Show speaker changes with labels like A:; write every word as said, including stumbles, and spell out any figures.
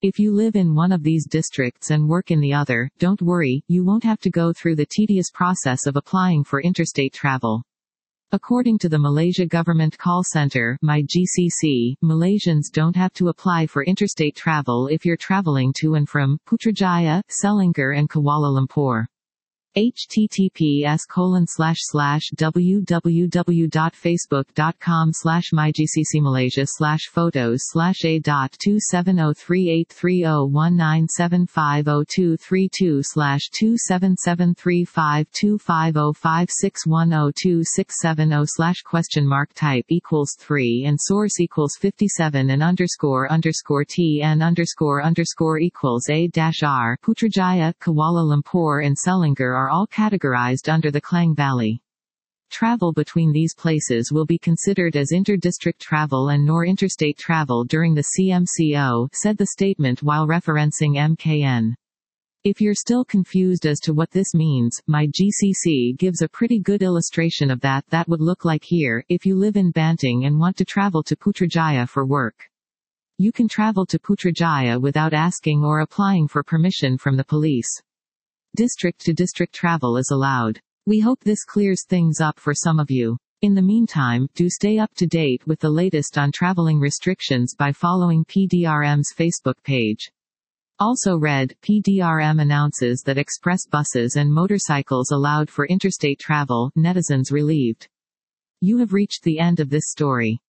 A: If you live in one of these districts and work in the other, don't worry, you won't have to go through the tedious process of applying for interstate travel. According to the Malaysia Government Call Center, My G C C, Malaysians don't have to apply for interstate travel if you're traveling to and from Putrajaya, Selangor and Kuala Lumpur. https colon slash slash www.facebook.com slash mygccmalaysia slash photos slash a dot two seven zero three eight three zero one nine seven five zero two three two slash two seven seven three five two five zero five six one zero two six seven zero slash question mark type equals three and source equals fifty-seven and underscore underscore tn underscore underscore equals a dash r. Putrajaya, Kuala Lumpur and Selangor are all categorized under the Klang Valley. Travel between these places will be considered as inter-district travel and nor interstate travel during the C M C O, said the statement while referencing M K N. If you're still confused as to what this means, My G C C gives a pretty good illustration of that that would look like here. If you live in Banting and want to travel to Putrajaya for work, you can travel to Putrajaya without asking or applying for permission from the police. District-to-district travel is allowed. We hope this clears things up for some of you. In the meantime, do stay up to date with the latest on traveling restrictions by following P D R M's Facebook page. Also read, P D R M announces that express buses and motorcycles allowed for interstate travel, netizens relieved. You have reached the end of this story.